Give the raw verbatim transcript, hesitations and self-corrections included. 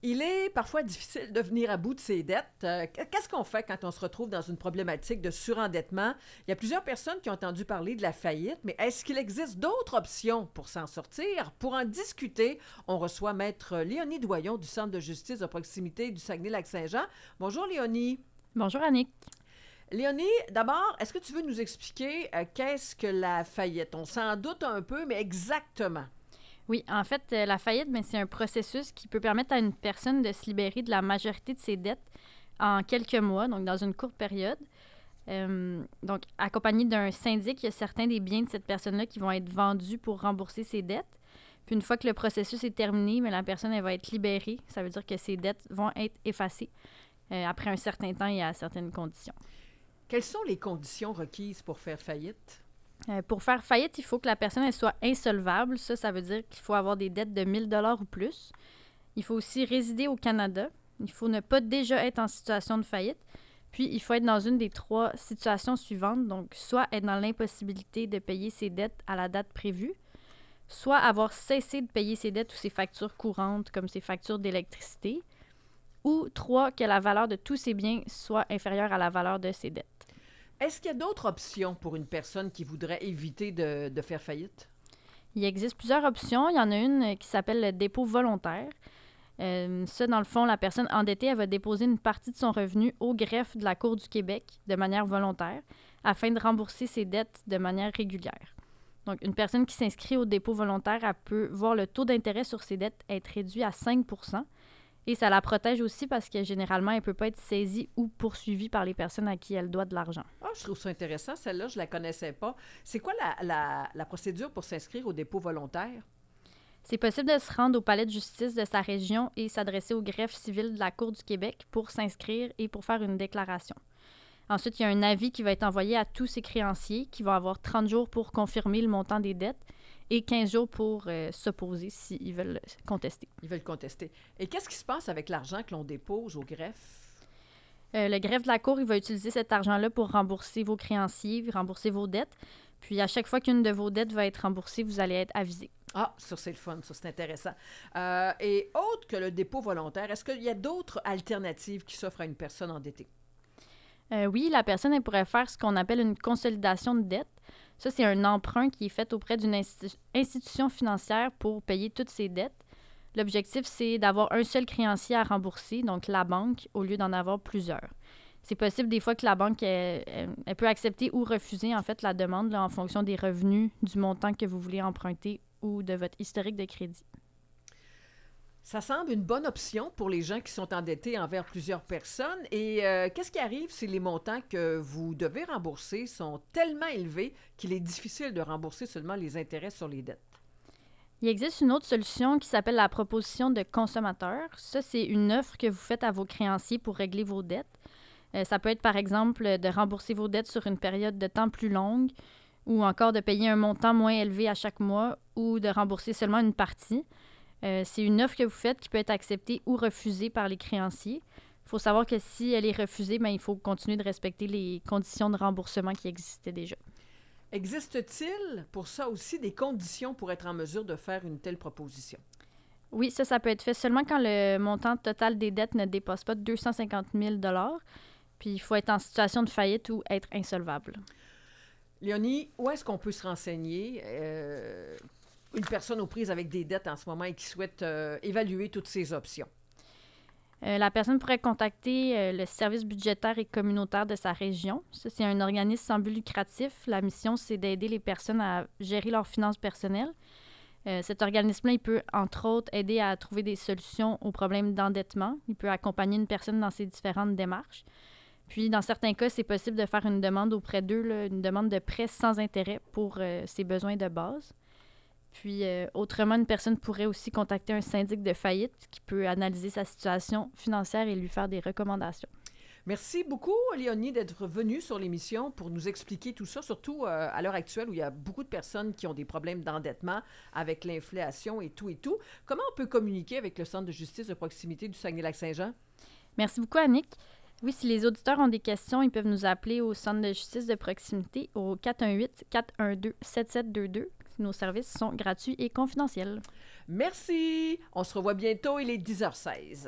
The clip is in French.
Il est parfois difficile de venir à bout de ses dettes. Euh, Qu'est-ce qu'on fait quand on se retrouve dans une problématique de surendettement? Il y a plusieurs personnes qui ont entendu parler de la faillite, mais est-ce qu'il existe d'autres options pour s'en sortir? Pour en discuter, on reçoit Maître Léonie Doyon du Centre de justice de proximité du Saguenay-Lac-Saint-Jean. Bonjour Léonie. Bonjour Annick. Léonie, d'abord, est-ce que tu veux nous expliquer euh, qu'est-ce que la faillite? On s'en doute un peu, mais exactement. Oui, en fait, euh, la faillite, ben, c'est un processus qui peut permettre à une personne de se libérer de la majorité de ses dettes en quelques mois, donc dans une courte période. Euh, donc, accompagné d'un syndic, il y a certains des biens de cette personne-là qui vont être vendus pour rembourser ses dettes. Puis une fois que le processus est terminé, mais la personne elle va être libérée. Ça veut dire que ses dettes vont être effacées euh, après un certain temps et à certaines conditions. Quelles sont les conditions requises pour faire faillite? Euh, pour faire faillite, il faut que la personne elle soit insolvable. Ça, ça veut dire qu'il faut avoir des dettes de mille dollars ou plus. Il faut aussi résider au Canada. Il faut ne pas déjà être en situation de faillite. Puis, il faut être dans une des trois situations suivantes. Donc, soit être dans l'impossibilité de payer ses dettes à la date prévue, soit avoir cessé de payer ses dettes ou ses factures courantes, comme ses factures d'électricité, ou trois, que la valeur de tous ses biens soit inférieure à la valeur de ses dettes. Est-ce qu'il y a d'autres options pour une personne qui voudrait éviter de, de faire faillite? Il existe plusieurs options. Il y en a une qui s'appelle le dépôt volontaire. Euh, ça, dans le fond, la personne endettée, elle va déposer une partie de son revenu au greffe de la Cour du Québec de manière volontaire afin de rembourser ses dettes de manière régulière. Donc, une personne qui s'inscrit au dépôt volontaire, elle peut voir le taux d'intérêt sur ses dettes être réduit à cinq pour cent. Et ça la protège aussi parce que généralement, elle ne peut pas être saisie ou poursuivie par les personnes à qui elle doit de l'argent. Ah, je trouve ça intéressant. Celle-là, je ne la connaissais pas. C'est quoi la, la, la procédure pour s'inscrire au dépôt volontaire? C'est possible de se rendre au palais de justice de sa région et s'adresser au greffe civil de la Cour du Québec pour s'inscrire et pour faire une déclaration. Ensuite, il y a un avis qui va être envoyé à tous ses créanciers qui vont avoir trente jours pour confirmer le montant des dettes et quinze jours pour euh, s'opposer s'ils veulent contester. Ils veulent contester. Et qu'est-ce qui se passe avec l'argent que l'on dépose au greffe? Euh, le greffe de la Cour, il va utiliser cet argent-là pour rembourser vos créanciers, rembourser vos dettes. Puis, à chaque fois qu'une de vos dettes va être remboursée, vous allez être avisé. Ah, ça, c'est le fun. Ça, c'est intéressant. Euh, et autre que le dépôt volontaire, est-ce qu'il y a d'autres alternatives qui s'offrent à une personne endettée? Euh, oui, la personne elle pourrait faire ce qu'on appelle une consolidation de dette. Ça, c'est un emprunt qui est fait auprès d'une institu- institution financière pour payer toutes ses dettes. L'objectif, c'est d'avoir un seul créancier à rembourser, donc la banque, au lieu d'en avoir plusieurs. C'est possible des fois que la banque elle, elle, elle peut accepter ou refuser en fait la demande là, en fonction des revenus, du montant que vous voulez emprunter ou de votre historique de crédit. Ça semble une bonne option pour les gens qui sont endettés envers plusieurs personnes. Et euh, qu'est-ce qui arrive si les montants que vous devez rembourser sont tellement élevés qu'il est difficile de rembourser seulement les intérêts sur les dettes? Il existe une autre solution qui s'appelle la proposition de consommateur. Ça, c'est une offre que vous faites à vos créanciers pour régler vos dettes. Euh, ça peut être, par exemple, de rembourser vos dettes sur une période de temps plus longue ou encore de payer un montant moins élevé à chaque mois ou de rembourser seulement une partie. Euh, c'est une offre que vous faites qui peut être acceptée ou refusée par les créanciers. Il faut savoir que si elle est refusée, bien, il faut continuer de respecter les conditions de remboursement qui existaient déjà. Existe-t-il pour ça aussi des conditions pour être en mesure de faire une telle proposition? Oui, ça, ça peut être fait seulement quand le montant total des dettes ne dépasse pas deux cent cinquante mille dollars. Puis il faut être en situation de faillite ou être insolvable. Léonie, où est-ce qu'on peut se renseigner? Euh, une personne aux prises avec des dettes en ce moment et qui souhaite euh, évaluer toutes ces options. Euh, la personne pourrait contacter euh, le service budgétaire et communautaire de sa région. Ça, c'est un organisme sans but lucratif. La mission, c'est d'aider les personnes à gérer leurs finances personnelles. Euh, cet organisme-là, il peut, entre autres, aider à trouver des solutions aux problèmes d'endettement. Il peut accompagner une personne dans ses différentes démarches. Puis, dans certains cas, c'est possible de faire une demande auprès d'eux, là, une demande de prêt sans intérêt pour euh, ses besoins de base. Puis, euh, autrement, une personne pourrait aussi contacter un syndic de faillite qui peut analyser sa situation financière et lui faire des recommandations. Merci beaucoup, Léonie, d'être venue sur l'émission pour nous expliquer tout ça, surtout euh, à l'heure actuelle où il y a beaucoup de personnes qui ont des problèmes d'endettement avec l'inflation et tout et tout. Comment on peut communiquer avec le Centre de justice de proximité du Saguenay-Lac-Saint-Jean? Merci beaucoup, Annick. Oui, si les auditeurs ont des questions, ils peuvent nous appeler au Centre de justice de proximité au quatre un huit, quatre un deux, sept sept deux deux. Nos services sont gratuits et confidentiels. Merci! On se revoit bientôt, il est dix heures seize.